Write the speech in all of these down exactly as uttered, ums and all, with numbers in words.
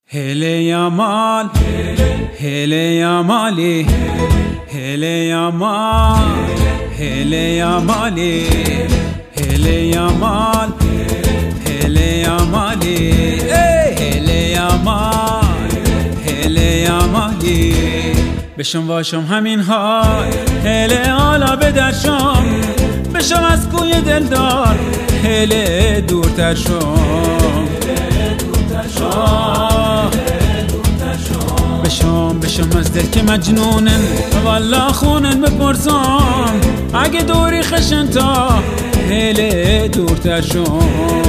هله یا مال هله یا مالی هله یا مال هله یا مالی هله یا مال هله یا مالی هله یا مال هله یا مالی بشم باشم همین حال هله حالا به درشم بشم از کوی دلدار هله دورتر شم بشم بشم از دل که مجنونن والا خونن بپرسم اگه دوری خشن تا هله دورتر شم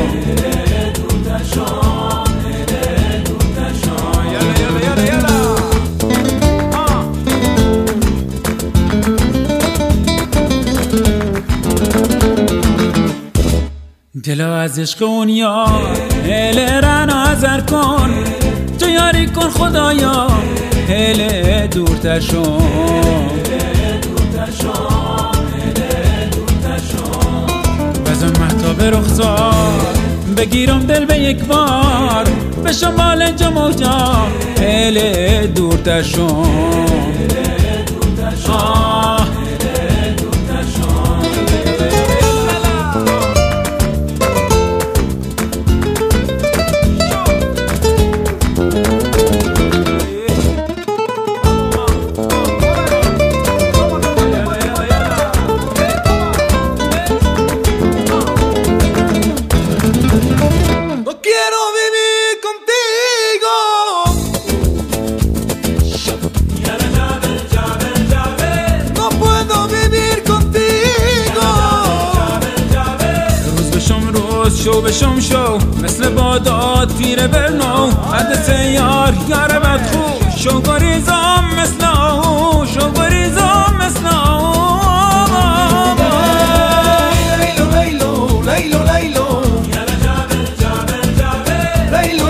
دلو از عشق اون یار هله رن آذر کن تو یاری کن خدایا هله دورتر شم بزن محتاب رخسار بگیرم دل به یک بار بشم مال اینجا موجا هله دورتر شم شو بشم شو مثل بادات پیر برنو عد سیار یار بدخو شو گریزم مثل او شو گریزم مثل او لیلو لیلو لیلو لیلو لیلو